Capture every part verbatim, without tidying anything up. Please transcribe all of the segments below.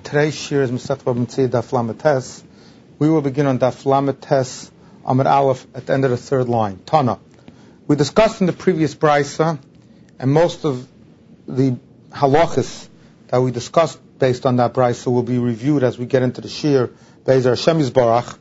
Today's shir is Masechet Bava Metzia Daf Lamed Tes. We will begin on Daf Lamed Tes Amud Aleph at the end of the third line. Tana. We discussed in the previous brisa, and most of the halachas that we discussed based on that brisa will be reviewed as we get into the shir. Be'ezer Hashem Yisbarach.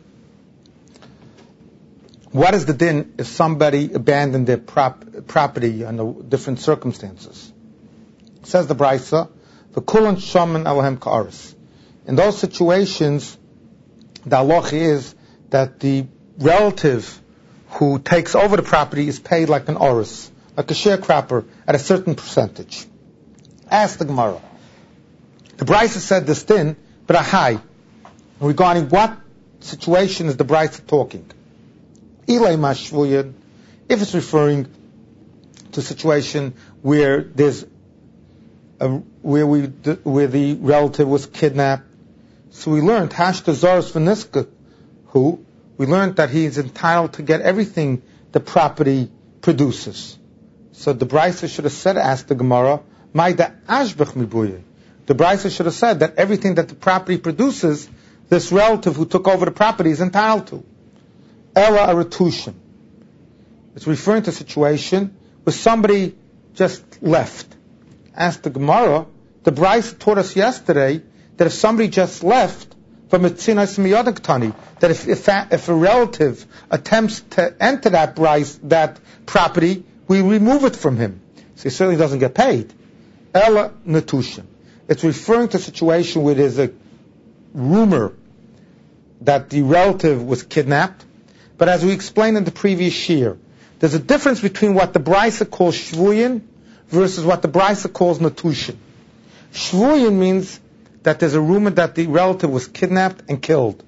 What is the din if somebody abandoned their prop, property under different circumstances? Says the brisa, "V'kulan shaman alahem ka'aris." In those situations, the halach is that the relative who takes over the property is paid like an oris, like a sharecropper, at a certain percentage. Ask the Gemara. The brisa said this din, but a high. Regarding what situation is the brisa talking? Ilay mashvuyin, if it's referring to a situation where there's a, where we where the relative was kidnapped, so we learned hashta zaros v'niska, who we learned that he is entitled to get everything the property produces. So the brisa should have said, ask the Gemara, Maida ashbech mibuye. The brisa should have said that everything that the property produces, this relative who took over the property is entitled to. Ela aratushim. It's referring to a situation where somebody just left. Ask the Gemara, the brisa taught us yesterday that if somebody just left from a tzinas miyodaktani, that if if a, if a relative attempts to enter that brisa, that property, we remove it from him. So he certainly doesn't get paid. Ela natushim. It's referring to a situation where there's a rumor that the relative was kidnapped. But as we explained in the previous year, there's a difference between what the brisa calls shvuyin versus what the brisa calls natushim. Shvuyin means that there's a rumor that the relative was kidnapped and killed.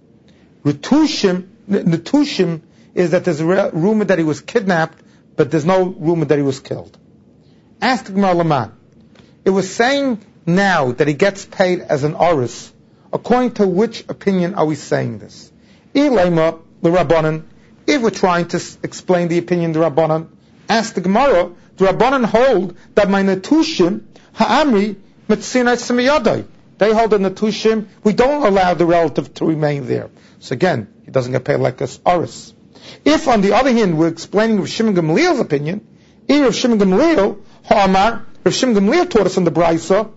Natushim, natushim is that there's a re- rumor that he was kidnapped, but there's no rumor that he was killed. Ask the Gemara Laman. It was saying now that he gets paid as an oris. According to which opinion are we saying this? Ilema the Rabbanan. If we're trying to s- explain the opinion of the Rabbanan, ask the Gemara. The Rabbanan hold that my natushim ha'amri metzinai semiyadai. They hold the natushim. We don't allow the relative to remain there. So again, he doesn't get paid like us oris. If on the other hand we're explaining Rav Shimon Gamliel's opinion, if Rav Shimon Gamliel ha'amar, Rav Shimon Gamliel taught us in the brisa,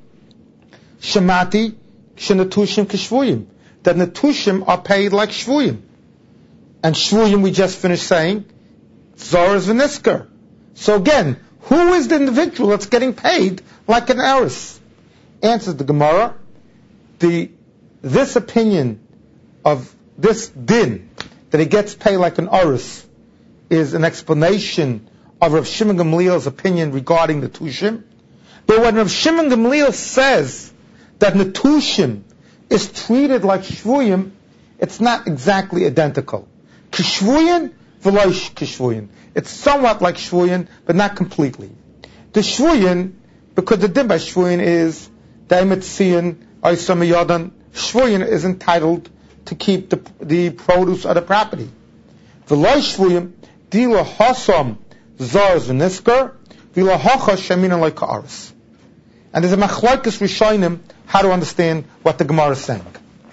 shemati shenatushim k'shvuyim, that natushim are paid like shvuyim. And shvuyim we just finished saying, zoros v'nisker. So again, who is the individual that's getting paid like an oris? Answers the Gemara, the this opinion of this din, that he gets paid like an oris, is an explanation of Rav Shimon Gamliel's opinion regarding the Natushim. But when Rav Shimon Gamliel says that Natushim is treated like Shvuyim, it's not exactly identical. Kishvuyin, v'loish kishvuyin. It's somewhat like Shvuyim, but not completely. The Shvuyim, because the din by Shvuyim is Daimetzian, Oisamayadan, Shvuyim is entitled to keep the, the produce of the property. V'loish Shvuyim, Dila Hasam, Zars v'nisker, V'la Hacha Shemina like Ka'aris. And there's a machlokes rishonim how to understand what the Gemara is saying.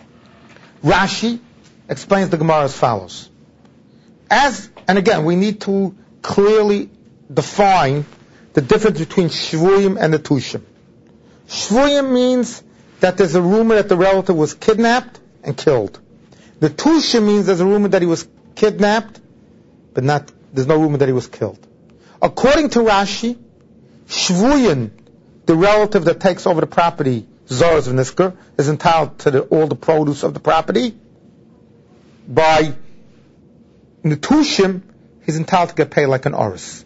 Rashi explains the Gemara as follows. As, and again, we need to clearly define the difference between Shvuyim and Natushim. Shvuyim means that there's a rumor that the relative was kidnapped and killed. Natushim means there's a rumor that he was kidnapped, but not, there's no rumor that he was killed. According to Rashi, Shvuyim, the relative that takes over the property, Zoros v'nisker, is entitled to the, all the produce of the property. By Natushim, he's entitled to get paid like an oris.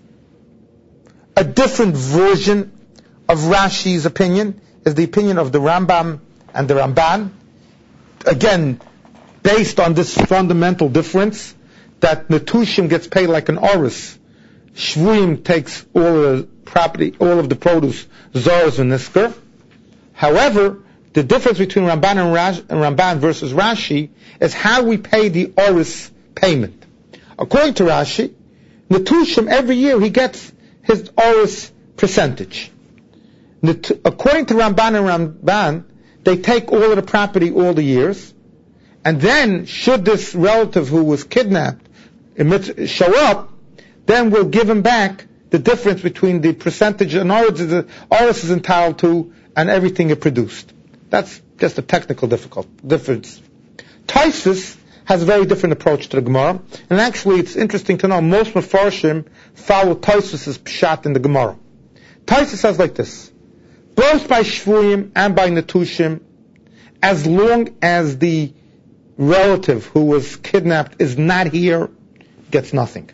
A different version of Rashi's opinion is the opinion of the Rambam and the Ramban. Again, based on this fundamental difference, that Natushim gets paid like an oris. Shvuyim takes all of the property, all of the produce, Zoros and Nisker. However, the difference between Ramban and, Rash, and Ramban versus Rashi is how we pay the oris payment. According to Rashi, Natushim, every year he gets his oris percentage. According to Ramban and Ramban, they take all of the property all the years, and then should this relative who was kidnapped show up, then we'll give him back the difference between the percentage an Oris is entitled to and everything it produced. That's just a technical difficult difference. Tosfos has a very different approach to the Gemara, and actually it's interesting to know most Mefarshim follow Tosfos' pshat in the Gemara. Tosfos says like this: both by Shvuyim and by Netushim, as long as the relative who was kidnapped is not here, gets nothing.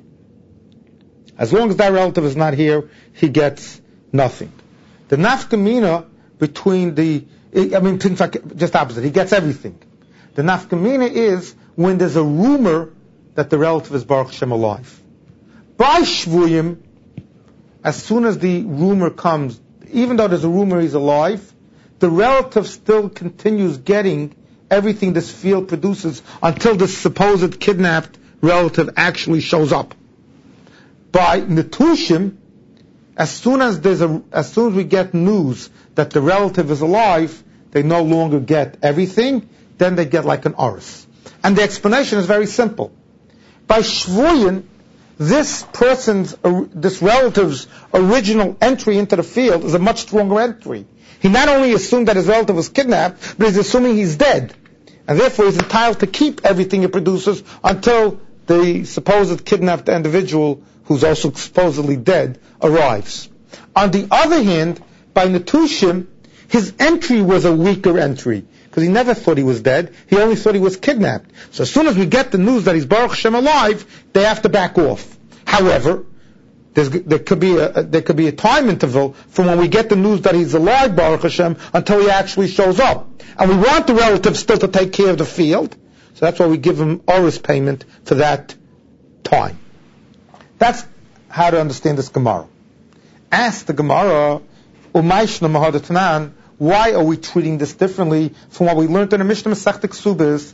As long as that relative is not here, he gets nothing. The nafkamina between the, I mean, just opposite, he gets everything. The nafkamina is when there's a rumor that the relative is Baruch Hashem alive. By Shvuyim, as soon as the rumor comes, even though there's a rumor he's alive, the relative still continues getting everything this field produces until the supposed kidnapped relative actually shows up. By Netushim, as soon as there's a, as soon as we get news that the relative is alive, they no longer get everything, then they get like an Oris. And the explanation is very simple. By Shvuyin, this person's, this relative's original entry into the field is a much stronger entry. He not only assumed that his relative was kidnapped, but he's assuming he's dead. And therefore he's entitled to keep everything he produces until the supposed kidnapped individual, who's also supposedly dead, arrives. On the other hand, by Netushim, his entry was a weaker entry, because he never thought he was dead, he only thought he was kidnapped. So as soon as we get the news that he's Baruch Hashem alive, they have to back off. However, there's, there could be a, there could be a time interval from when we get the news that he's alive, Baruch Hashem, until he actually shows up. And we want the relative still to take care of the field, so that's why we give him Oris payment for that time. That's how to understand this Gemara. Ask the Gemara, Umayshna Mahadatanan, why are we treating this differently from what we learned in the Mishnah Masechta Ksubis?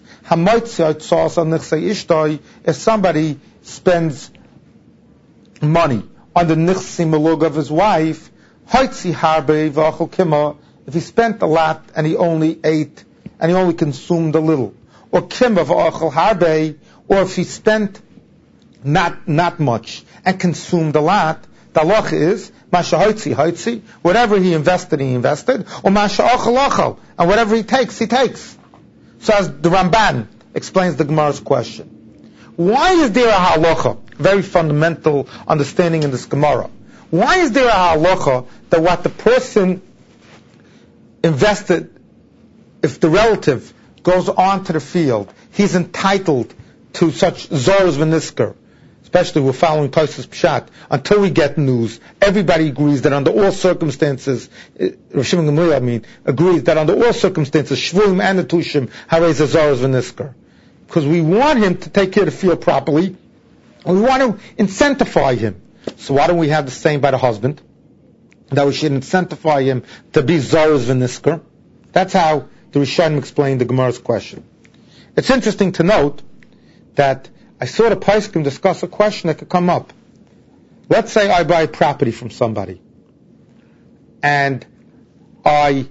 If somebody spends money on the nichsi malug of his wife, if he spent a lot and he only ate and he only consumed a little, or kimma v'achol harbe, or if he spent not not much and consumed a lot, the halacha is masha hoitzi hoitzi, whatever he invested he invested, or masha achol achol, and whatever he takes he takes. So as the Ramban explains the Gemara's question, why is there a halacha, very fundamental understanding in this Gemara, why is there a halacha that what the person invested, if the relative goes on to the field, he's entitled to such Zoros v'nisker? Especially we're following Tosfos Pshat. Until we get news, everybody agrees that under all circumstances, Rav Shimon Gamliel, I mean, agrees that under all circumstances, Shvuim and Netushim have a Zoros v'nisker. Because we want him to take care of the field properly, and we want to incentivize him. So why don't we have the same by the husband? That we should incentivize him to be Zoros v'nisker. That's how the Rishonim explained the Gemara's question. It's interesting to note that I saw the Poskim discuss a question that could come up. Let's say I buy property from somebody, and I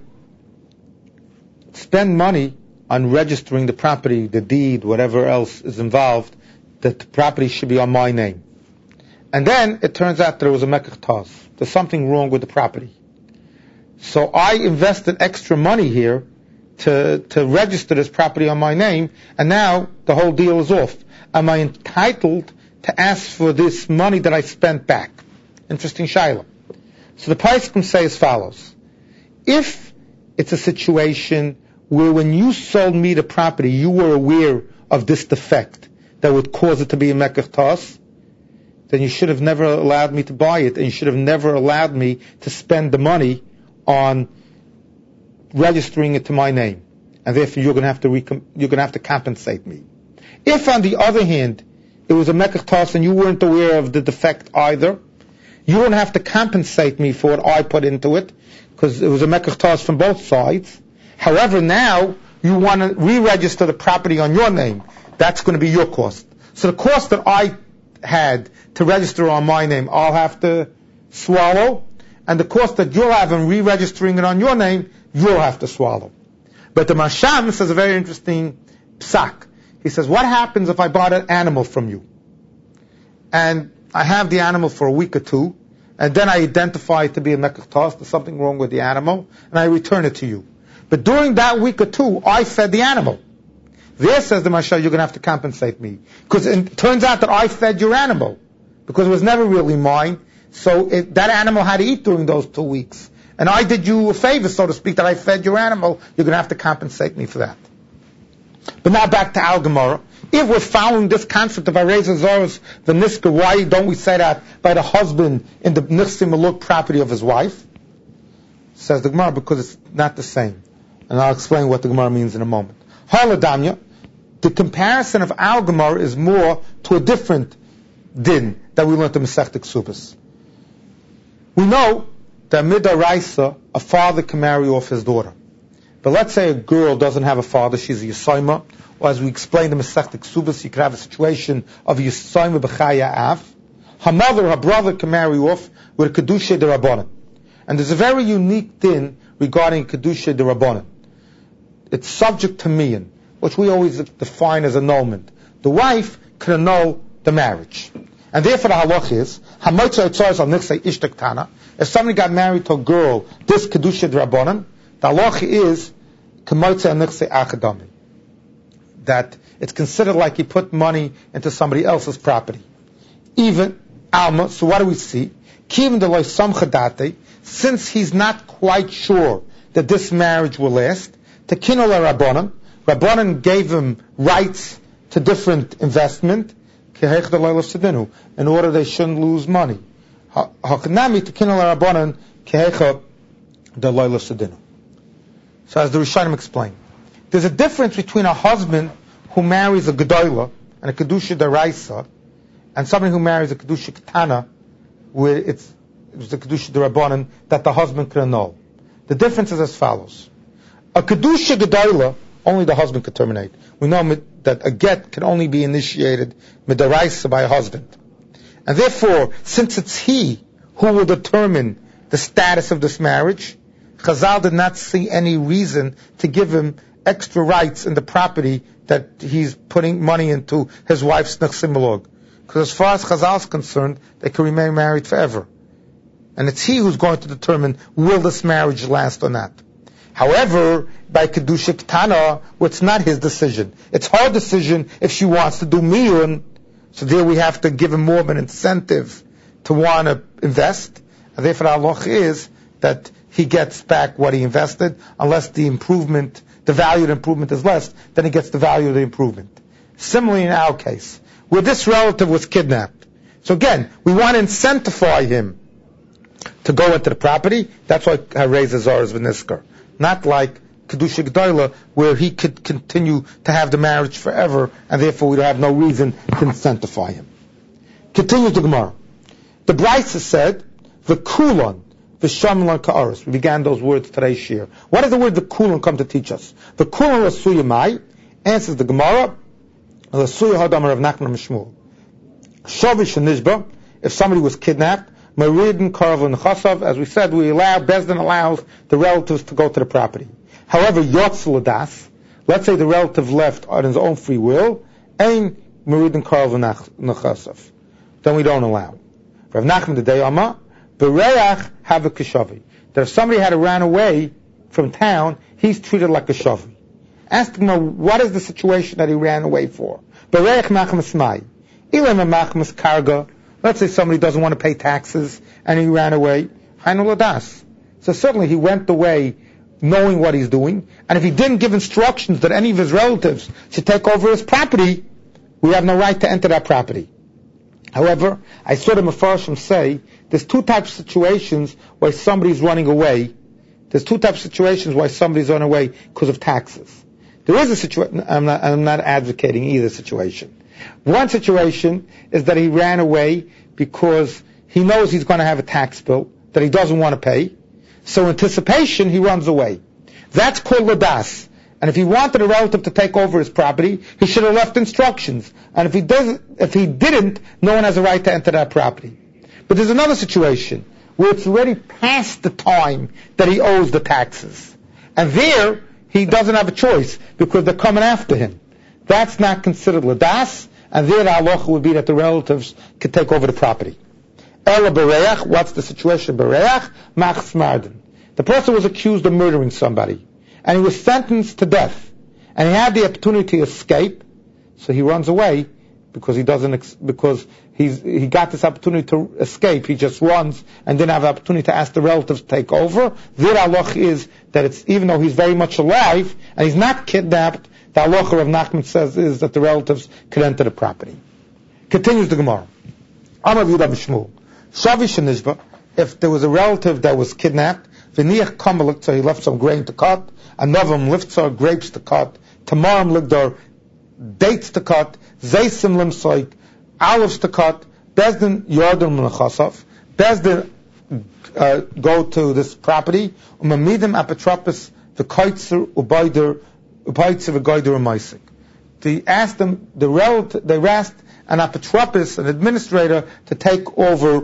spend money on registering the property, the deed, whatever else is involved, that the property should be on my name. And then it turns out that there was a mekach taz. There's something wrong with the property. So I invested extra money here to, to register this property on my name, and now the whole deal is off. Am I entitled to ask for this money that I spent back? Interesting shayla. So the Poskim say as follows: if it's a situation where when you sold me the property, you were aware of this defect that would cause it to be a mekach taz, then you should have never allowed me to buy it, and you should have never allowed me to spend the money on registering it to my name, and therefore you're going to have to recom- you're going to have to compensate me. If, on the other hand, it was a mekach taz and you weren't aware of the defect either, you wouldn't have to compensate me for what I put into it, because it was a mekach taz from both sides. However, now you want to re-register the property on your name. That's going to be your cost. So the cost that I had to register on my name, I'll have to swallow, and the cost that you'll have in re-registering it on your name, you'll have to swallow. But the Masham says a very interesting psak. He says, what happens if I bought an animal from you? And I have the animal for a week or two, and then I identify it to be a mekach, there's something wrong with the animal, and I return it to you. But during that week or two, I fed the animal. There, says the Mashal, you're going to have to compensate me. Because it turns out that I fed your animal. Because it was never really mine. So it, that animal had to eat during those two weeks. And I did you a favor, so to speak, that I fed your animal. You're going to have to compensate me for that. But now back to Al Gemara. If we're following this concept of Areza Zoros, the Nisker, why don't we say that by the husband in the Nichsim Maluk property of his wife? Says the Gemara, because it's not the same. And I'll explain what the Gemara means in a moment. Haladanya, the comparison of Al Gemara is more to a different din that we learned in Masechta Ksubas. We know that midaraisa, a father can marry off his daughter. But let's say a girl doesn't have a father, she's a Yisayma, or as we explained in Masechta Ksubas, you could have a situation of a Yisayma b'chaya av. Her mother, her brother can marry off with a Kedusha de Rabbanan. And there's a very unique din regarding Kedusha de Rabbanan. It's subject to miyan, which we always define as annulment. The wife can annul the marriage. And therefore the halach is, if somebody got married to a girl, this Kedusha D'Rabbanan, the halach is, that it's considered like he put money into somebody else's property. Even, Alma, so what do we see? Since he's not quite sure that this marriage will last, Tekino la Rabbanan, Rabbanan gave him rights to different investment, in order they shouldn't lose money. So as the Rishonim explain, there's a difference between a husband who marries a Gedolah and a Kedusha D'Raisa, and somebody who marries a Kedusha Ketana, where it's, it's the Kedusha D'Rabbanan that the husband can annul. The difference is as follows. A Kedusha Gedolah, only the husband could terminate. We know that a get can only be initiated midaraisa by a husband. And therefore, since it's he who will determine the status of this marriage, Chazal did not see any reason to give him extra rights in the property that he's putting money into his wife's nechsim malug. Because as far as Chazal is concerned, they can remain married forever. And it's he who's going to determine will this marriage last or not. However, by Kedusha Ketana, well, it's not his decision. It's her decision if she wants to do miyun. So there we have to give him more of an incentive to want to invest. And therefore, the halach is that he gets back what he invested, unless the improvement, the value of the improvement is less, then he gets the value of the improvement. Similarly in our case, where this relative was kidnapped. So again, we want to incentivize him to go into the property. That's why Harei Zazar is v'nisker. Not like Kedusha Gedolah, where he could continue to have the marriage forever, and therefore we have no reason to incentivize him. Continues the Gemara. The Brisa said, "V'kulon v'shamlan ka'aris." We began those words today's shir. What does the word "v'kulon" come to teach us? V'kulon l'suya mai, answers the Gemara, l'suya hadamar of Nachman Mishmul. Shavish nishba, if somebody was kidnapped, Maridin Karvan Chasav, as we said, we allow, Bezdin allows the relatives to go to the property. However, Yotz Ladas, let's say the relative left on his own free will, Ein Maridin Karvan Chasav. Then we don't allow. Rav Nachman the day Amma, Bereach have a Kishavi. That if somebody had ran away from town, he's treated like a Shavi. Ask him, what is the situation that he ran away for? Bereach Machmas Mai. Ilam Machmas Karga. Let's say somebody doesn't want to pay taxes and he ran away. Hainu Ladas. So certainly he went away knowing what he's doing. And if he didn't give instructions that any of his relatives should take over his property, we have no right to enter that property. However, I saw the Mefarshim say there's two types of situations where somebody's running away. There's two types of situations why somebody's running away because of taxes. There is a situation, I'm not, I'm not advocating either situation. One situation is that he ran away because he knows he's going to have a tax bill that he doesn't want to pay. So in anticipation, he runs away. That's called ladas. And if he wanted a relative to take over his property, he should have left instructions. And if he doesn't, if he didn't, no one has a right to enter that property. But there's another situation where it's already past the time that he owes the taxes. And there, he doesn't have a choice because they're coming after him. That's not considered ladas, and there the halacha would be that the relatives could take over the property. Ela bereach, what's the situation? Bereach, machs marden. The person was accused of murdering somebody, and he was sentenced to death, and he had the opportunity to escape, so he runs away because he doesn't, ex- because he's, he got this opportunity to escape. He just runs and didn't have the opportunity to ask the relatives to take over. Their halacha is that it's, even though he's very much alive and he's not kidnapped, the halacha of Nachman says is that the relatives could enter the property. Continues the Gemara. Amar Yehuda b'Shmuel. Shavish nishba, if there was a relative that was kidnapped, v'niach kamelik, so he left some grain to cut, another liftzar, grapes to cut, tamarim ligdar, dates to cut, zaysim limsoik, olives to cut, Bezdin yordam l'chasaf, Bezdin uh, go to this property, umamidim apotropos v'koitzer ubayder, ubaytzer v'goyder u'maisik. They asked them, the relative, they asked an apotropos, an administrator, to take over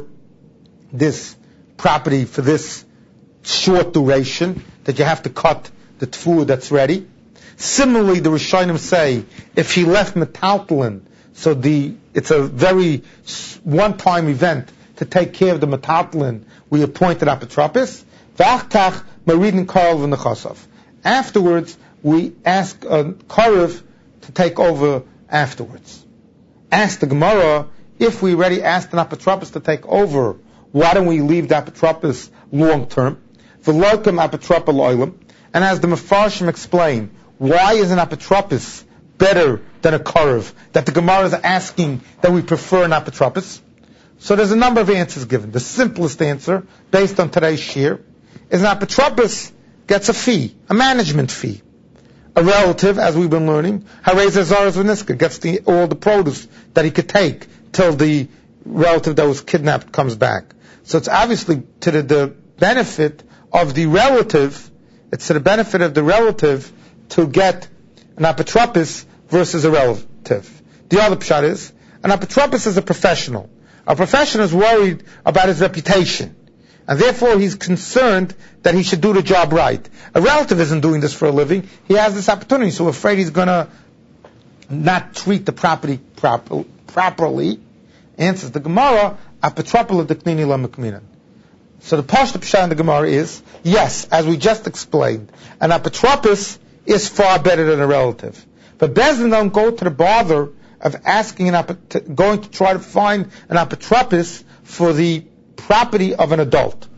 this property for this short duration, that you have to cut the food that's ready. Similarly, the Rishonim say, if he left metaltalin, so the it's a very one-time event to take care of the metaltalin, we appoint an apotropos. V'achtach maridin karel v'nechasav. Afterwards, we ask a karev to take over afterwards. Ask the Gemara, if we already asked an apotropos to take over, why don't we leave the apotropos long term? V'lokem apotropa lo'olam. And as the Mefarshim explain, why is an apotropos better than a karev? That the Gemara is asking that we prefer an apotropos. So there's a number of answers given. The simplest answer, based on today's shir, is an apotropos gets a fee, a management fee. A relative, as we've been learning, Harei Zazaras V'niska, gets the, all the produce that he could take till the relative that was kidnapped comes back. So it's obviously to the, the benefit of the relative, it's to the benefit of the relative to get an apotropos versus a relative. The other pshat is, an apotropos is a professional. A professional is worried about his reputation, and therefore he's concerned that he should do the job right. A relative isn't doing this for a living. He has this opportunity, so afraid he's going to not treat the property proper, properly. Answers the Gemara, apotropos l'deknini l'mekminan. So the pashut pshat in the Gemara is, yes, as we just explained, an apotropos is far better than a relative. But Bezdin don't go to the bother of asking an apot- going to try to find an apotropos for the property of an adult.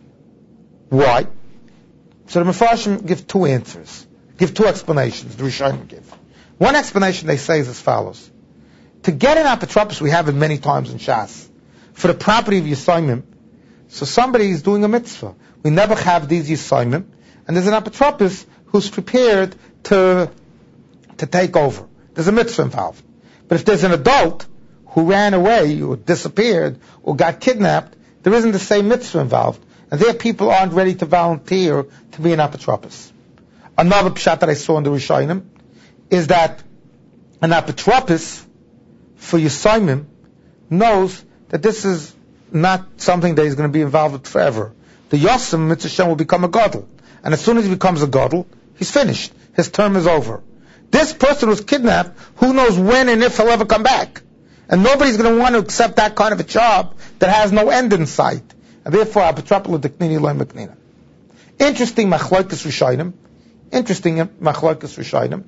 Why? So the Mefarshim give two answers, give two explanations. The Rishonim give. One explanation they say is as follows: to get an apotropos, we have it many times in Shas, for the property of Yisayimim. So somebody is doing a mitzvah. We never have these Yisayimim, and there's an apotropos who's prepared to to take over. There's a mitzvah involved. But if there's an adult who ran away or disappeared or got kidnapped, there isn't the same mitzvah involved. And there people aren't ready to volunteer to be an apotropos. Another pshat that I saw in the Rishonim is that an apotropos for Yisayimim knows that this is not something that he's going to be involved with forever. The Yosem, Mitzvah Shem, will become a gadol. And as soon as he becomes a gadol, he's finished. His term is over. This person was kidnapped, who knows when and if he'll ever come back. And nobody's going to want to accept that kind of a job that has no end in sight. And therefore, apotropos l'deknini l'mekminan. Interesting machlokes Rishonim, interesting machlokes Rishonim,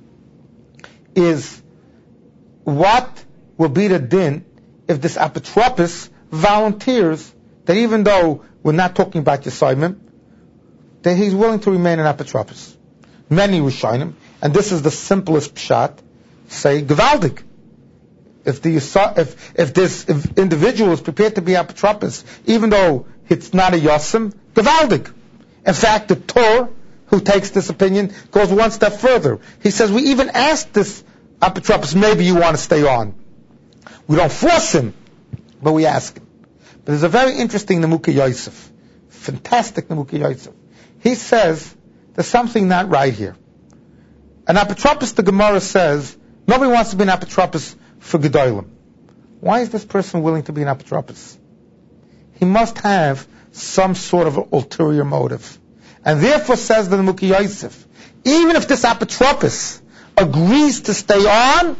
is what will be the din if this apotropos volunteers that even though we're not talking about Yisayimim, that he's willing to remain an apotropos. Many Rishonim, and this is the simplest pshat, say gewaldig. If the if if this if individual is prepared to be apotropos, even though it's not a yosem, gewaldig. In fact, the Torah, who takes this opinion, goes one step further. He says, we even asked this apotropos, maybe you want to stay on. We don't force him, but we ask him. But there's a very interesting Nemuka Yosef, fantastic Nemuka Yosef. He says there's something not right here. An apotropos, the Gemara says, nobody wants to be an apotropos for Gedolim. Why is this person willing to be an apotropos? He must have some sort of ulterior motive. And therefore, says the Nemuka Yosef, even if this apotropos agrees to stay on,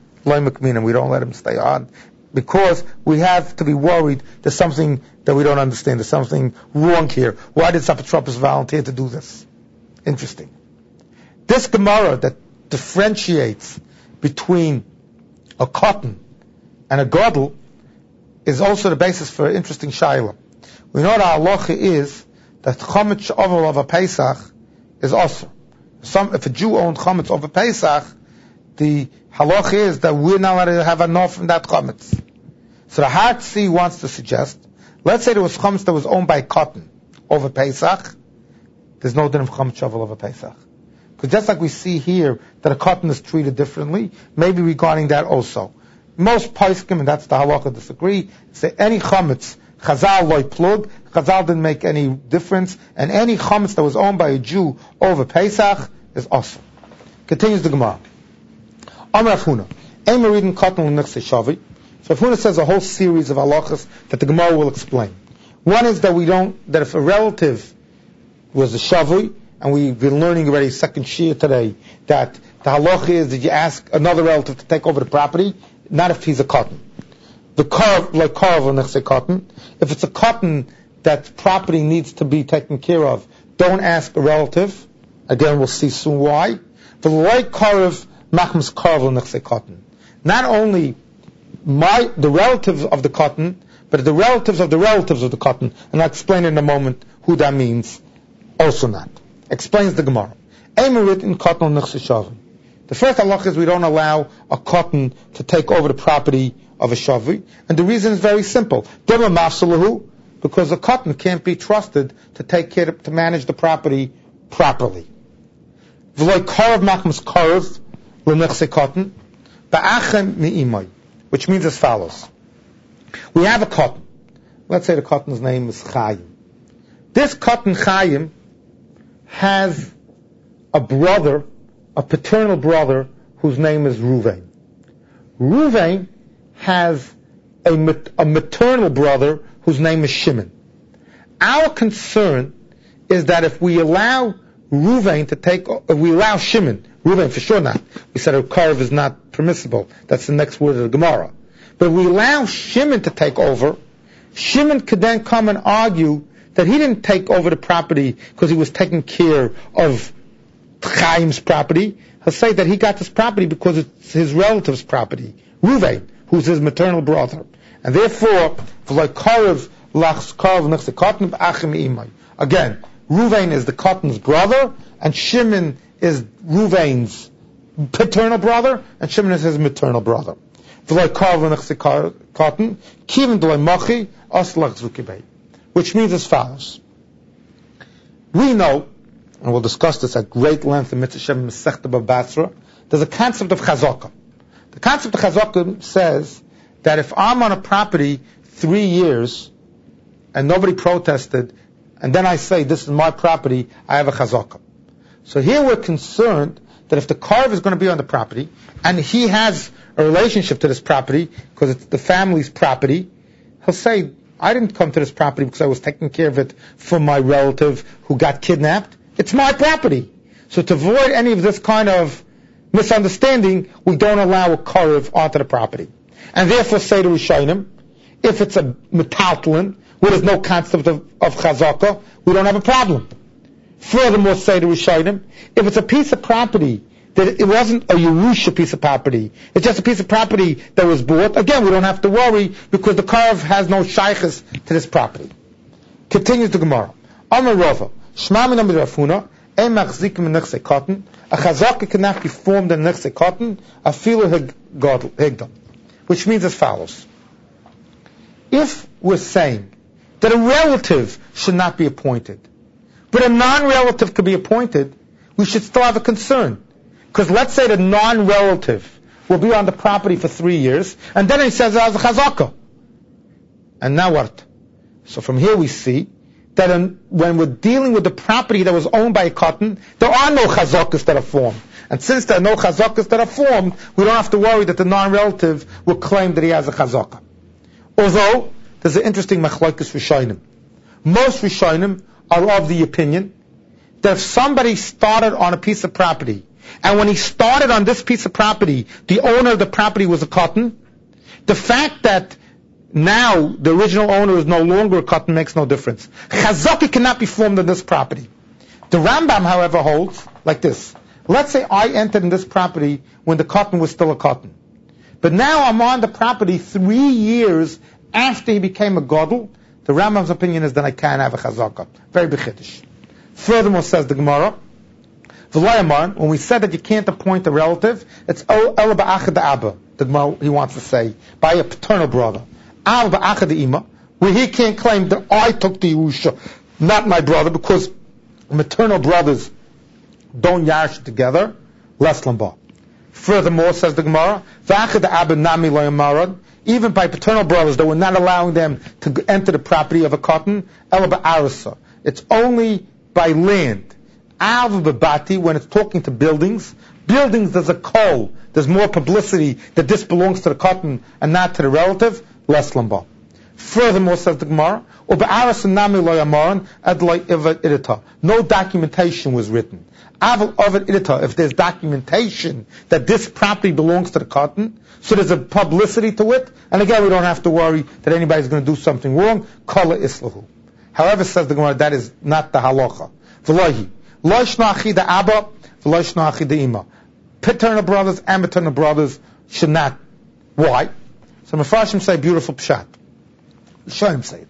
we don't let him stay on, because we have to be worried there's something that we don't understand, there's something wrong here. Why did apotropos volunteer to do this? Interesting. This Gemara that differentiates between a cotton and a gadol is also the basis for an interesting shayla. We know that halacha is that chametz oval of a Pesach is also. Some, if a Jew owned chametz over Pesach, the halacha is that we're not allowed to have enough from that chametz. So the Hatzi wants to suggest, let's say there was chametz that was owned by cotton over Pesach, there's no din of chametz oval over Pesach. Because just like we see here that a cotton is treated differently, maybe regarding that also. Most poskim, and that's the halacha, disagree, say any chametz, Chazal loy plug, Chazal didn't make any difference, and any chametz that was owned by a Jew over Pesach is awesome. Continues the Gemara. Amar Rav Huna, Ein meridin cotton l'nechsei shavi. So Rav Huna says a whole series of halachas that the Gemara will explain. One is that we don't, that if a relative was a shavi, and we've been learning already second shir today, that the halacha is that you ask another relative to take over the property, not if he's a cotton. The carve, like carve or nechsei cotton. If it's a cotton that property needs to be taken care of, don't ask a relative. Again, we'll see soon why. The like carve, machmas carve or nechsei cotton. Not only my, the relatives of the cotton, but the relatives of the relatives of the cotton. And I'll explain in a moment who that means. Also not. Explains the Gemara. Emerit in cotton or nechsei shavi. The first halach is we don't allow a cotton to take over the property of a shavi, and the reason is very simple. Because a cotton can't be trusted to take care of, to manage the property properly. Which means as follows. We have a cotton. Let's say the cotton's name is Chaim. This cotton Chaim has a brother, a paternal brother, whose name is Ruvain. Ruvain has a, a maternal brother whose name is Shimon. Our concern is that if we allow Ruvain to take, if we allow Shimon, Ruvain for sure not. We said a carve is not permissible. That's the next word of the Gemara. But if we allow Shimon to take over, Shimon could then come and argue that he didn't take over the property because he was taking care of Chaim's property. He'll say that he got this property because it's his relative's property, Ruvain, who's his maternal brother. And therefore, again, Ruvain is the cotton's brother, and Shimon is Ruvain's paternal brother, and Shimon is his maternal brother. Which means as follows. We know, and we'll discuss this at great length in Mitzvah Shem Masechta Bava Basra, there's a concept of chazaka. The concept of chazaka says that if I'm on a property three years and nobody protested, and then I say this is my property, I have a chazaka. So here we're concerned that if the carve is going to be on the property and he has a relationship to this property because it's the family's property, he'll say, I didn't come to this property because I was taking care of it for my relative who got kidnapped. It's my property. So to avoid any of this kind of misunderstanding, we don't allow a carve onto the property. And therefore say to Rishonim, if it's a metaltalin, where there's no concept of, of chazaka, we don't have a problem. Furthermore, say to Rishonim, if it's a piece of property, that it wasn't a Yerusha piece of property, it's just a piece of property that was bought, again, we don't have to worry because the carve has no shaykhs to this property. Continues the Gemara. Amar Rava, Shma min amid Rav Huna, ein machzikim in nechsei cotton, a chazaka cannot be formed in nechsei cotton, afilu higdam. Which means as follows. If we're saying that a relative should not be appointed, but a non-relative could be appointed, we should still have a concern. Because let's say the non-relative will be on the property for three years, and then he says, as a chazaka. And now what? So from here we see that in, when we're dealing with the property that was owned by a cotton, there are no chazakas that are formed. And since there are no chazakas that are formed, we don't have to worry that the non-relative will claim that he has a chazaka. Although, there's an interesting machlokes Rishonim. Most Rishonim are of the opinion that if somebody started on a piece of property, and when he started on this piece of property, the owner of the property was a cotton, the fact that now the original owner is no longer a cotton makes no difference. Chazaka cannot be formed on this property. The Rambam, however, holds like this. Let's say I entered in this property when the cotton was still a cotton. But now I'm on the property three years after he became a gadol. The Rambam's opinion is that I can't have a chazaka. Very bechiddush. Furthermore, says the Gemara, when we said that you can't appoint a relative, it's el ba'achad abba. The Gemara, he wants to say, by a paternal brother. Al ba'achad ima, where he can't claim that I took the Yerusha, not my brother, because maternal brothers don't yash together. Less lamba. Furthermore, says the Gemara, v'achad abba nami lo yamarad, even by paternal brothers, they were not allowing them to enter the property of a cotton. El ba'arasa. It's only by land. Av b'bati, when it's talking to buildings. Buildings, there's a call. There's more publicity that this belongs to the cotton and not to the relative. Less lamba. Furthermore, says the Gemara, no documentation was written. If there's documentation that this property belongs to the cotton, so there's a publicity to it, and again, we don't have to worry that anybody's going to do something wrong. Kala islahu. However, says the Gemara, that is not the halacha. V'lohi. Loishna achida abba, v'loishna achida ima. Paternal brothers and maternal brothers should not. Why? So Mefarshim say beautiful pshat. Shoim say it.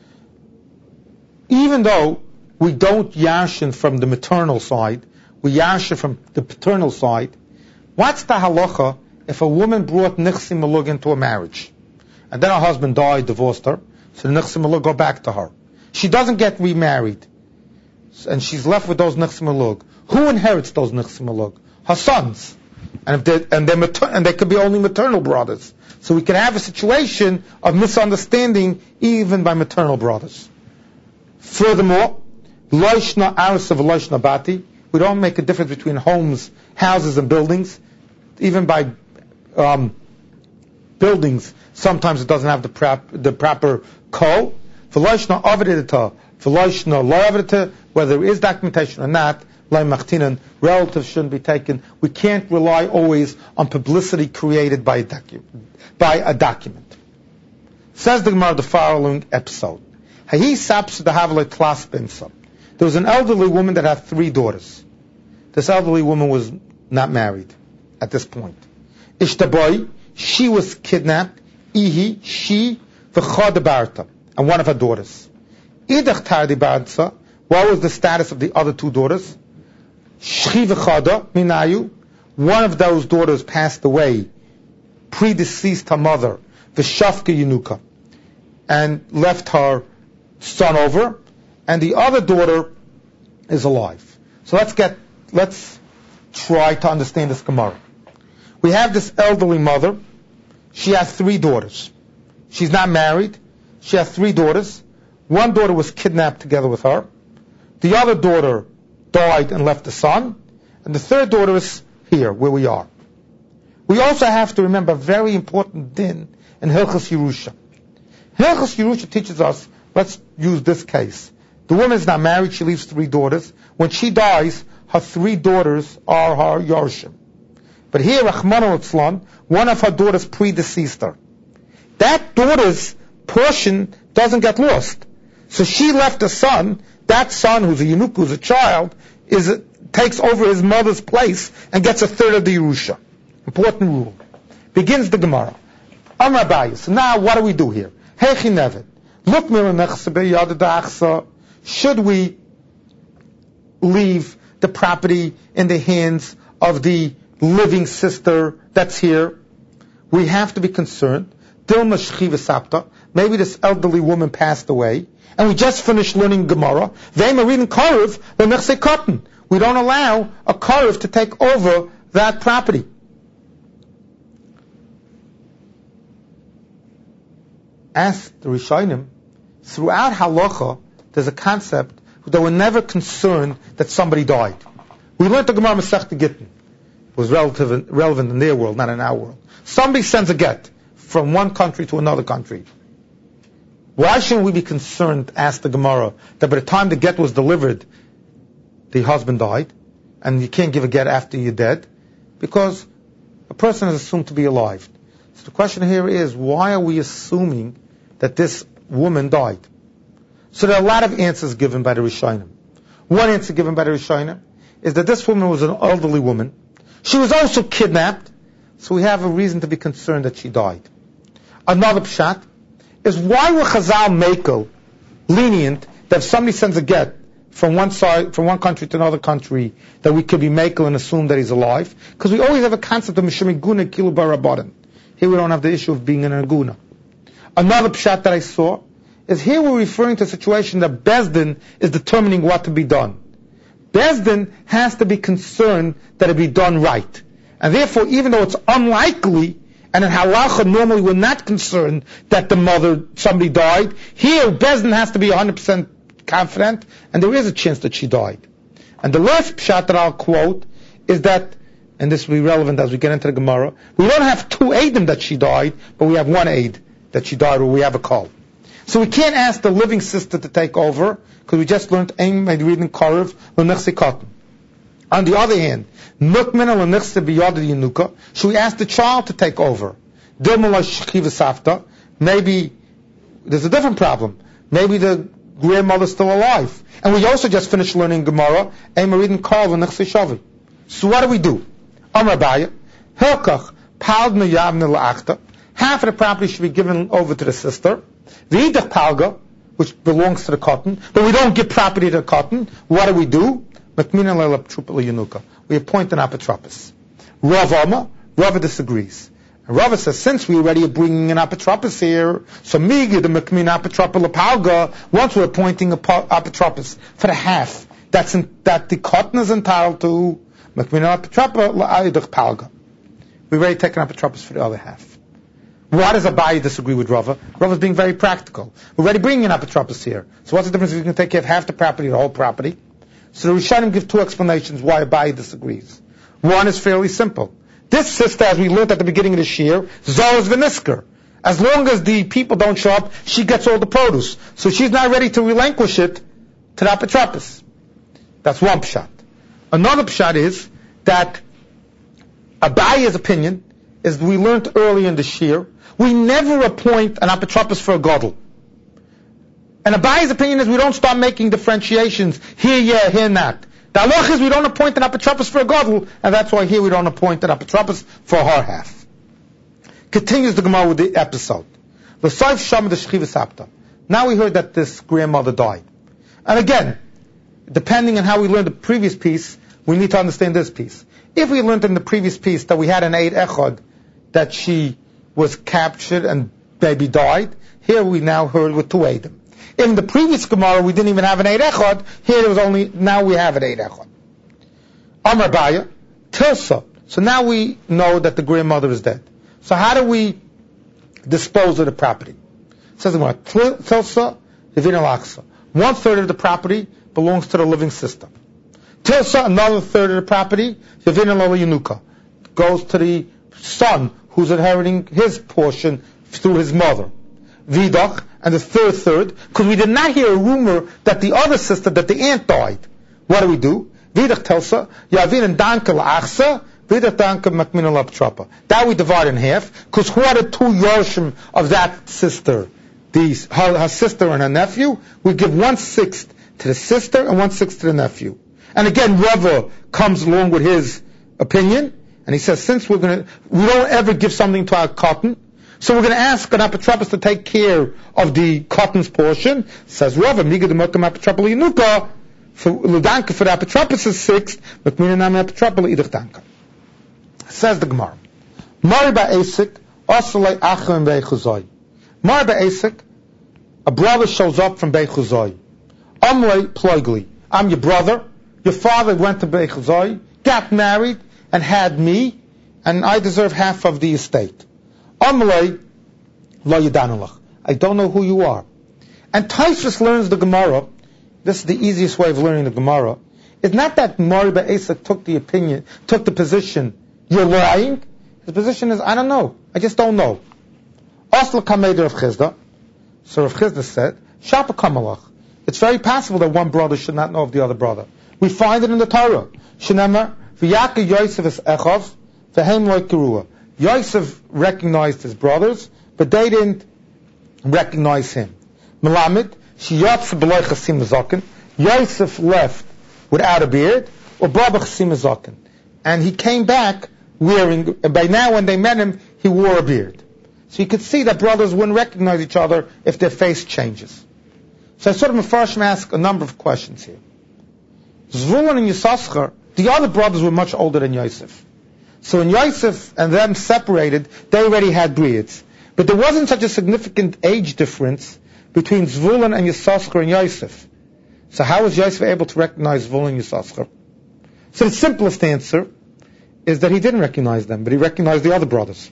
Even though we don't yashin from the maternal side, we yashin from the paternal side, what's the halacha if a woman brought nichsim malug into a marriage, and then her husband died, divorced her, so the nichsim malug go back to her. She doesn't get remarried, and she's left with those nichsim malug. Who inherits those nichsim malug? Her sons. And if they and they mater- and they could be only maternal brothers. So we can have a situation of misunderstanding even by maternal brothers. Furthermore, loishna arsav loishna bati. We don't make a difference between homes, houses, and buildings. Even by um, buildings, sometimes it doesn't have the, prop, the proper ko. V'loishna avidita, v'loishna lo avidita. Whether there is documentation or not, relatives shouldn't be taken. We can't rely always on publicity created by a, docu- by a document. Says the Gemara the following episode. There was an elderly woman that had three daughters. This elderly woman was not married at this point. Ishtaboy, she was kidnapped. Ihi, she, v'chadabarta, and one of her daughters. Idach tardi barza, what was the status of the other two daughters? Shchi v'chada minayu, one of those daughters passed away, predeceased her mother, v'shafka yunuka, and left her son over, and the other daughter is alive. So let's get, let's try to understand this Gemara. We have this elderly mother. She has three daughters. She's not married. She has three daughters. One daughter was kidnapped together with her. The other daughter died and left a son. And the third daughter is here, where we are. We also have to remember a very important din in Hilchos Yerusha. Hilchos Yerusha teaches us, let's use this case. The woman is not married, she leaves three daughters. When she dies, her three daughters are her Yorshim. But here, Rachmana litzlan, one of her daughters predeceased her. That daughter's portion doesn't get lost. So she left a son. That son, who's a Yinuk, who's a child, is a, takes over his mother's place and gets a third of the Yerusha. Important rule. Begins the Gemara. Amar Abaye. So now, what do we do here? Hechi nevet. Look, should we leave the property in the hands of the living sister that's here? We have to be concerned. Dilma shchiva sapta. Maybe this elderly woman passed away, and we just finished learning Gemara. Vema reading Karev, lemechse cotton. We don't allow a Karev to take over that property. As the Rishonim, throughout halacha, there's a concept that we're never concerned that somebody died. We learned the Gemara Masechta Gittin. It was relative, relevant in their world, not in our world. Somebody sends a get from one country to another country. Why shouldn't we be concerned, asked the Gemara, that by the time the get was delivered, the husband died, and you can't give a get after you're dead, because a person is assumed to be alive. So the question here is, why are we assuming that this woman died? So there are a lot of answers given by the Rishonim. One answer given by the Rishonim is that this woman was an elderly woman. She was also kidnapped, so we have a reason to be concerned that she died. Another pshat is, why were Chazal Mekel lenient that if somebody sends a get from one side, from one country to another country, that we could be Mekel and assume that he's alive? Because we always have a concept of Mishum Iguna Kilu Barabadan. Here we don't have the issue of being an Aguna. Another pshat that I saw is, here we're referring to a situation that Bezdin is determining what to be done. Bezdin has to be concerned that it be done right. And therefore, even though it's unlikely, and in halacha normally we're not concerned that the mother, somebody died, here Bezdin has to be one hundred percent confident, and there is a chance that she died. And the last pshat that I'll quote is that, and this will be relevant as we get into the Gemara, we don't have two eidim that she died, but we have one aid that she died, or we have a call. So we can't ask the living sister to take over, because we just learned Ein Reading Karev L'Nichse Katan. On the other hand, Nukmin L'Nichse B'Yad Yenuka, should we ask the child to take over? Dilma L'Shchiva Safta, maybe there's a different problem. Maybe the grandmother's still alive. And we also just finished learning Gemara, Ein Reading Karev L'Nichse Shavi. So what do we do? Amar Baya, Hilkach, Paldna Yavne L'Achta, half of the property should be given over to the sister. The Idach Palga, which belongs to the cotton, but we don't give property to the cotton. What do we do? We appoint an apotropos. Rav Oma, Rava disagrees. And Rava says, since we already are bringing an apotropos here, so Migi, the Mekmin apotropos Palga, once we're appointing an apotropos for the half, that's in, that the cotton is entitled to, Mekmin apotropos Idach Palga. We've already taken apotropos for the other half. Why does Abaye disagree with Rava? Rava's being very practical. We're already bringing an apotropos here. So what's the difference if you can take care of half the property or the whole property? So the Rishonim give two explanations why Abaye disagrees. One is fairly simple. This sister, as we learned at the beginning of the year, Zoh is Venisker. As long as the people don't show up, she gets all the produce. So she's not ready to relinquish it to the apotropos. That's one pshat. Another pshat is that Abaye's opinion is, we learned early in the shir, we never appoint an apotropos for a gadol. And Abaye's opinion is, we don't start making differentiations, here yeah, here not. The halach is, we don't appoint an apotropos for a gadol, and that's why here we don't appoint an apotropos for her half. Continues the Gemara with the episode. L'soif sham de shchiva sapta. Now we heard that this grandmother died. And again, depending on how we learned the previous piece, we need to understand this piece. If we learned in the previous piece that we had an Eid Echad, that she was captured and baby died, here we now heard with two Eidim. In the previous Gemara, we didn't even have an Eid Echad. Here it was only, now we have an Eid Echad. Amar Baya, Tilsa. So now we know that the grandmother is dead. So how do we dispose of the property? It says the Gemara, Tilsa, Yevin al-Aqsa. One third of the property belongs to the living sister. Tilsa, another third of the property, Yevin al-Yanuka, goes to the son who's inheriting his portion through his mother. Vidach, and the third third, because we did not hear a rumor that the other sister, that the aunt died. What do we do? Vidach tells her, Yavin and Danka la'achsa, Vidach Danka makmin al-aptrapa. That we divide in half, because who are the two Yorshim of that sister? These, her, her sister and her nephew. We give one-sixth to the sister and one-sixth to the nephew. And again, Rava comes along with his opinion, and he says, since we're going to, we don't ever give something to our cotton, so we're going to ask an apotropos to take care of the cotton's portion. Says Rava, Miga de Mokam apotropos Yenuka, for Ludanka for the apotropos is sixth, but Minanam apotropos idach danka. Says the Gemara, Mari ba'esik, Osalei achim be'echuzoi. Mari ba'esik, a brother shows up from Beichuzoi. Amrei ploigli. I'm your brother. Your father went to Beichuzoi, got married, and had me, and I deserve half of the estate. Amrei lo yadanulach. I don't know who you are. And Taisvis learns the Gemara. This is the easiest way of learning the Gemara. It's not that Mari ba'esik took the opinion, took the position, you're lying. His position is, I don't know. I just don't know. Asla kamei Rav Chizda. So Rav Chizda said, Shapa kamalach. It's very possible that one brother should not know of the other brother. We find it in the Torah. Shenamar, v'yaka Yosef es Echav, v'hem lo kirua. Yosef recognized his brothers, but they didn't recognize him. Melamed, sheyatz b'loy chasim zaken. Yosef left without a beard, or baba chasim zaken. And he came back wearing, and by now when they met him, he wore a beard. So you could see that brothers wouldn't recognize each other if their face changes. So I sort of first ask a number of questions here. Zvulun and Yisachar, the other brothers were much older than Yosef. So when Yosef and them separated, they already had beards. But there wasn't such a significant age difference between Zvulun and Yisachar and Yosef. So how was Yosef able to recognize Zvulun and Yisachar? So the simplest answer is that he didn't recognize them, but he recognized the other brothers.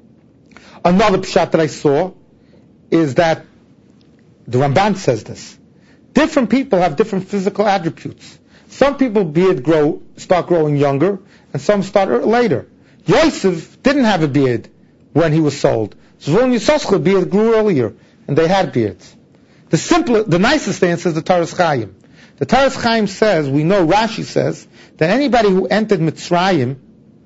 Another pshat that I saw is that the Ramban says this. Different people have different physical attributes. Some people beard grow, start growing younger, and some start later. Yosef didn't have a beard when he was sold. Zvulun and Yisachar beard grew earlier, and they had beards. The simplest, the nicest answer is the Taras Chaim. The Taras Chaim says, we know Rashi says, that anybody who entered Mitzrayim,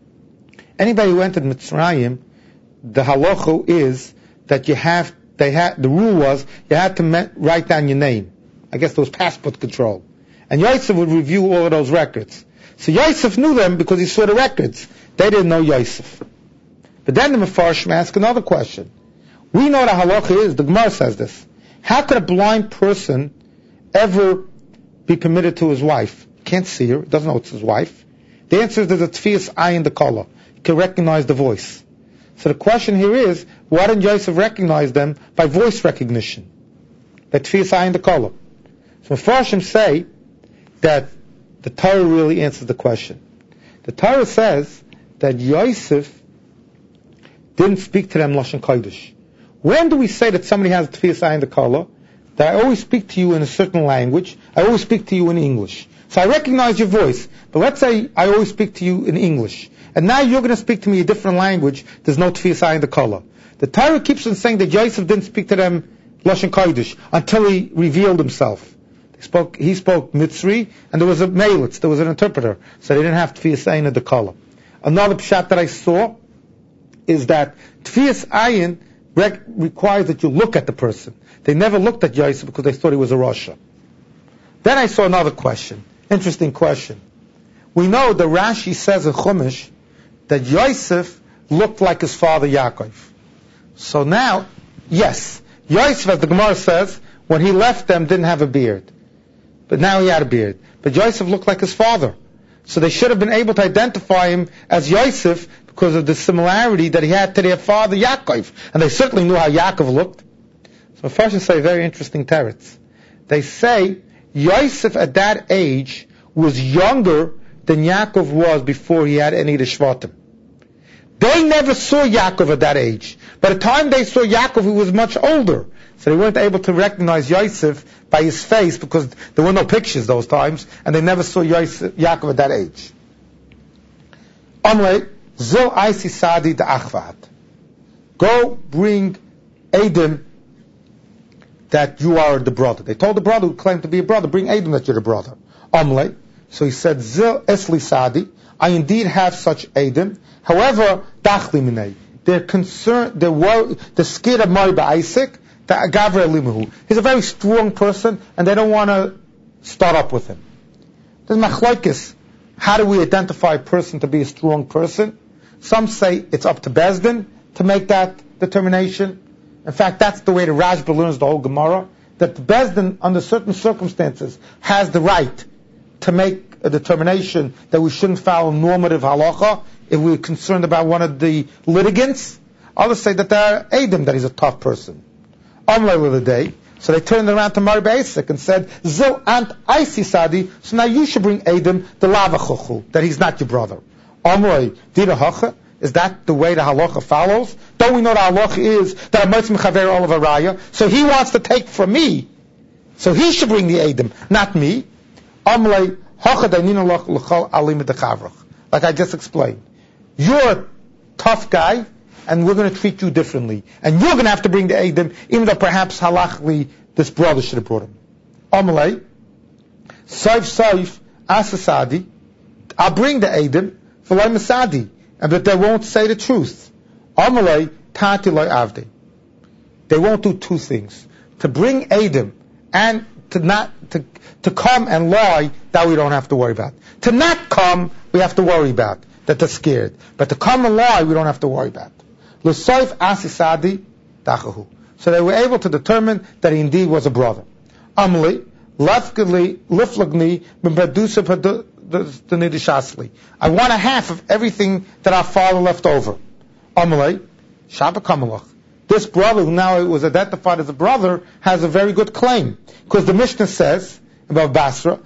anybody who entered Mitzrayim, the halacha is that you have, they had, the rule was, you had to me, write down your name. I guess there was passport control. And Yosef would review all of those records. So Yosef knew them because he saw the records. They didn't know Yosef. But then the Mefarshim ask another question. We know the halacha is, the Gemara says this, how could a blind person ever be permitted to his wife? He can't see her, doesn't know it's his wife. The answer is there's a tefiyas eye in the color. He can recognize the voice. So the question here is, why didn't Yosef recognize them by voice recognition? By tefiyas eye in the color. So Mefarshim say that the Torah really answers the question. The Torah says that Yosef didn't speak to them Lashon Kodesh. When do we say that somebody has a tefiyas eye in the color? That I always speak to you in a certain language, I always speak to you in English. So I recognize your voice, but let's say I always speak to you in English, and now you're going to speak to me a different language, there's no tefiyas eye in the color. The Torah keeps on saying that Yosef didn't speak to them Lashon Kodesh until he revealed himself. He spoke, he spoke Mitzri, and there was a Meilitz, there was an interpreter, so they didn't have tefiyas eye in the color. Another pshat that I saw is that tefiyas ayin rec- requires that you look at the person. They never looked at Yosef because they thought he was a Rasha. Then I saw another question, interesting question. We know that Rashi says in Chumash that Yosef looked like his father Yaakov. So now, yes, Yosef, as the Gemara says, when he left them, didn't have a beard. But now he had a beard. But Yosef looked like his father. So they should have been able to identify him as Yosef because of the similarity that he had to their father Yaakov. And they certainly knew how Yaakov looked. So first they say very interesting teretz. They say Yosef at that age was younger than Yaakov was before he had any of the Shvatim. They never saw Yaakov at that age. By the time they saw Yaakov, he was much older. So they weren't able to recognize Yosef by his face because there were no pictures those times, and they never saw Yosef, Yaakov at that age. Amrei, Zil Aisi Sadi de Achvat. Go bring Adam that you are the brother. They told the brother who claimed to be a brother, bring Adam that you're the brother. Amrei. So he said, Zil Esli Sadi. I indeed have such Adam. However, Dachli Minei. They're concerned, they're worried, they're scared of Mari Ba'isik. He's a very strong person, and they don't want to start up with him. There's machlokes. How do we identify a person to be a strong person? Some say it's up to Bezdin to make that determination. In fact, that's the way the Rashba learns the whole Gemara, that the Bezdin, under certain circumstances, has the right to make a determination that we shouldn't follow normative halacha if we're concerned about one of the litigants. Others say that they're Adam, that he's a tough person. Amrei with the day. So they turned around to Mar Be'asik and said, Zil ant Aisi Sadi, so now you should bring Adam, the lavachuchu, that he's not your brother. Amrei, Dira Hacha, is that the way the halacha follows? Don't we know the halacha is that a Motzim Chaver Olav Araya, so he wants to take from me, so he should bring the Adam, not me. Amrei, Hacha Dainina Lach L'chal Alim Dechavrach. Like I just explained. You're a tough guy, and we're going to treat you differently. And you're going to have to bring the Adam, even though perhaps halachically this brother should have brought him. Amalei, Saif Saif, Asasadi, I'll bring the Eidim, V'lai Masadi, and but they won't say the truth. Amalei Tati Loi Avdi. They won't do two things. To bring Eidim and to not, to, to come and lie, that we don't have to worry about. To not come, we have to worry about, that they're scared. But to come and lie, we don't have to worry about. L'soif Asasadi Dachahu. So they were able to determine that he indeed was a brother. Amalei Lafgli Liflagni B'Medusa the Nidishasli. I want a half of everything that our father left over. Amalei, Shabbat Kamalach. This brother, who now was identified as a brother, has a very good claim. Because the Mishnah says, about Basra,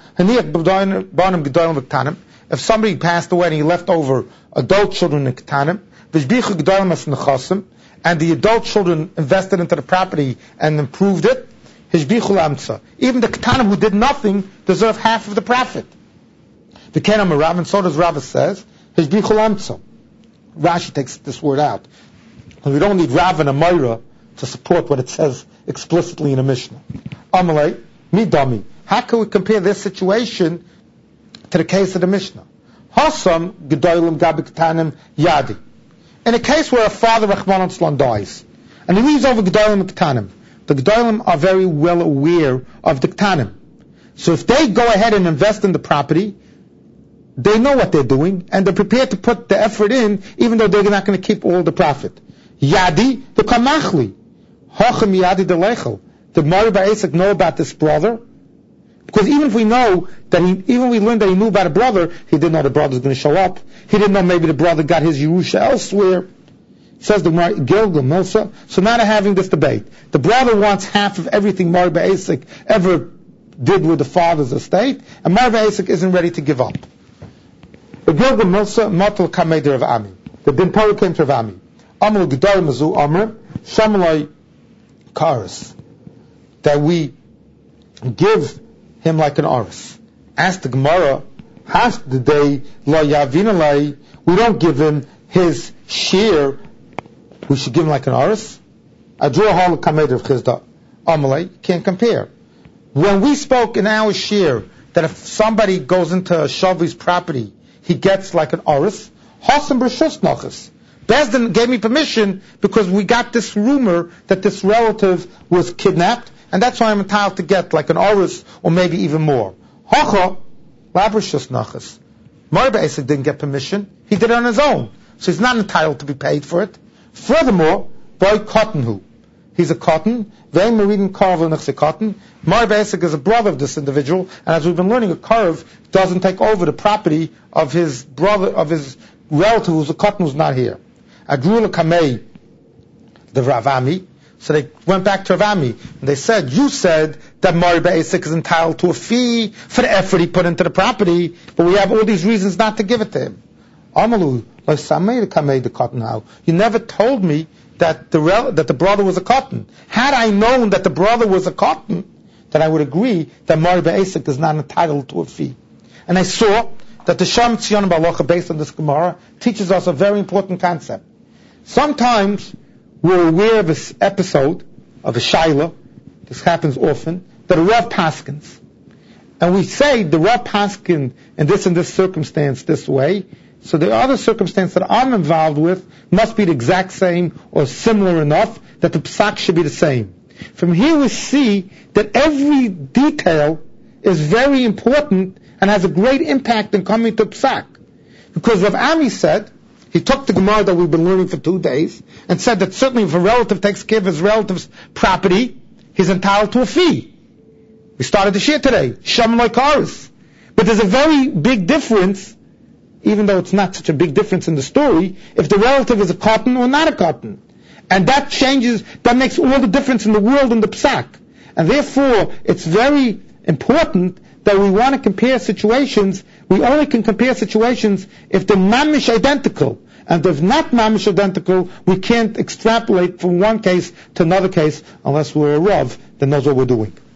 if somebody passed away and he left over adult children in Ketanim, and the adult children invested into the property and improved it, even the Ketanim who did nothing deserve half of the profit. The Kenam Rav, and so does Rav says, Rashi takes this word out. And we don't need Rav and Amira to support what it says explicitly in a Mishnah. Amalei, midami. How can we compare this situation to the case of the Mishnah? Hasam gedolim gabi ketanim yadi. In a case where a father Rachmana litzlan dies, and he leaves over gedolim and ketanim, the gedolim are very well aware of the ketanim. So if they go ahead and invest in the property, they know what they're doing, and they're prepared to put the effort in, even though they're not going to keep all the profit. Yadi, the kamachli. Hochem yadi de lechel. Did Mari Ba'esek know about this brother? Because even if we know that he, even we learned that he knew about a brother, he didn't know the brother was going to show up. He didn't know maybe the brother got his Yerusha elsewhere. Says the Mari Gilgal Milsa. So now they're having this debate. The brother wants half of everything Mari Ba'esek ever did with the father's estate, and Mari Ba'esek isn't ready to give up. The Gilgal Milsa Matal Kameder of Ami. The Bin Pari came to Rav Ami. Amal Gedar Mazu Amr Shamalai Karas. That we give him like an aris. Ask the Gemara, has the day la yavinalai, we don't give him his share, we should give him like an aris? Adru hal kamed of Chizda. Amalei, can't compare. When we spoke in our share that if somebody goes into a Shavi's property, he gets like an aris, Hasam b'shus nachas. Bezdin gave me permission because we got this rumor that this relative was kidnapped, and that's why I'm entitled to get like an aris or maybe even more. Hacha, labrishus nachas. Mari Ba'esek didn't get permission; he did it on his own, so he's not entitled to be paid for it. Furthermore, boy cottonhu, he's a cotton. Vein maridin karvel nechse cotton. Mari Ba'esek is a brother of this individual, and as we've been learning, a karv doesn't take over the property of his brother, of his relative who's a cotton who's not here. Adrula Kamei, the Rav Ami. So they went back to Rav Ami, and they said, you said that Mari Ba'esek is entitled to a fee for the effort he put into the property, but we have all these reasons not to give it to him. Amalu, like Samei Kamei the cotton how. You never told me that the rel- that the brother was a cotton. Had I known that the brother was a cotton, then I would agree that Mari Ba'esek is not entitled to a fee. And I saw that the Sham Tzion Balacha, based on this Gemara, teaches us a very important concept. Sometimes we're aware of this episode of a Shaila, this happens often, that a Rav paskins. And we say the Rav paskin in this and this circumstance this way, so the other circumstance that I'm involved with must be the exact same or similar enough that the psak should be the same. From here we see that every detail is very important and has a great impact in coming to psak. Because Rav Ami said, he took the Gemara that we've been learning for two days and said that certainly if a relative takes care of his relative's property, he's entitled to a fee. We started the shir today, Sham like ours. But there's a very big difference, even though it's not such a big difference in the story, if the relative is a cotton or not a cotton. And that changes, that makes all the difference in the world in the psak. And therefore, it's very important that we want to compare situations. We only can compare situations if they're mamish identical. And if not mamish identical, we can't extrapolate from one case to another case unless we're a Rav that knows what we're doing.